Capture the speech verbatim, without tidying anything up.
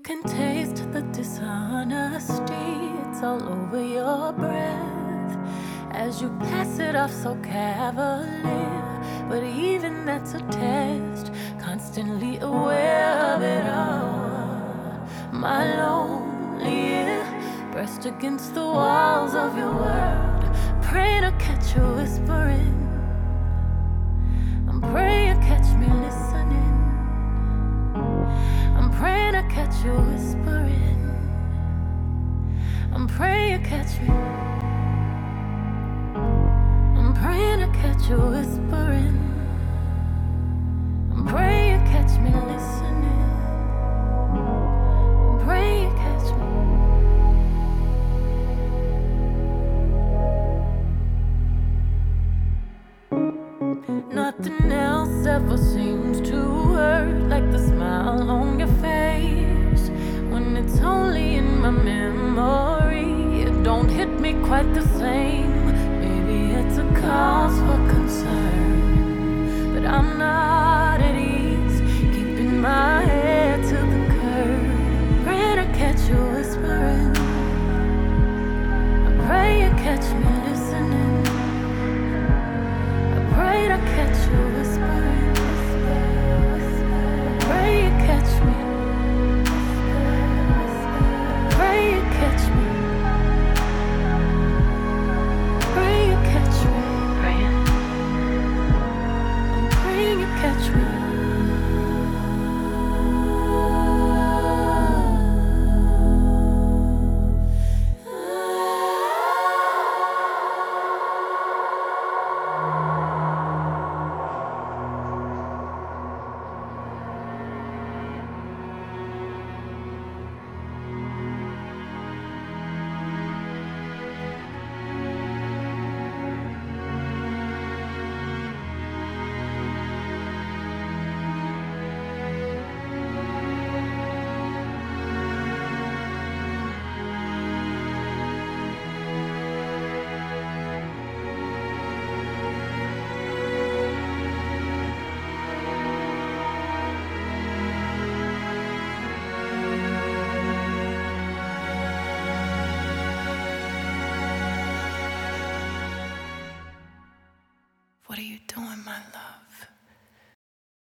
can taste the dishonesty. It's all over your breath as you pass it off so cavalier. But even that's a test, constantly aware of it all. My lonely ear pressed against the walls of your world, praying to catch you whispering. I'm praying you catch me listening. I'm praying I catch you whispering. I'm praying you catch me. I'm praying I catch you whispering. I'm praying you catch me listening. I'm praying you catch me. Nothing else ever seems to hurt like the smile on your face. When it's only in my memory, it don't hit me quite the same. Maybe it's a cause for concern, but I'm not at ease, keeping my head to the curb. Praying to catch you whispering. I pray you catch me listening. I pray to catch you whispering. I pray you catch me. I pray you catch me. I pray you catch me. Praying. I'm praying you catch me. What are you doing, my love?